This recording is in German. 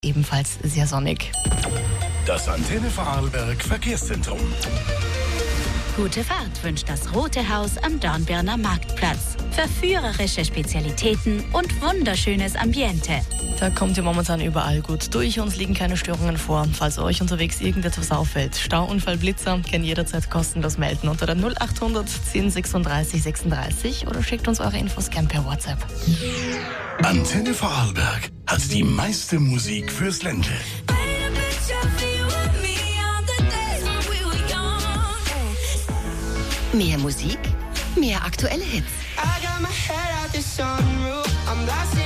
ebenfalls sehr sonnig. Das Antenne Vorarlberg Verkehrszentrum. Gute Fahrt wünscht das Rote Haus am Dornbirner Marktplatz. Verführerische Spezialitäten und wunderschönes Ambiente. Da kommt ihr momentan überall gut durch. Uns liegen keine Störungen vor. Falls euch unterwegs irgendetwas auffällt, Stauunfall, Blitzer, könnt jederzeit kostenlos melden unter der 0800 10 36 36 oder schickt uns eure Infos gern per WhatsApp. Antenne Vorarlberg hat die meiste Musik fürs Ländle. Mehr Musik, mehr aktuelle Hits. I got my head out the sunroof. I'm blasting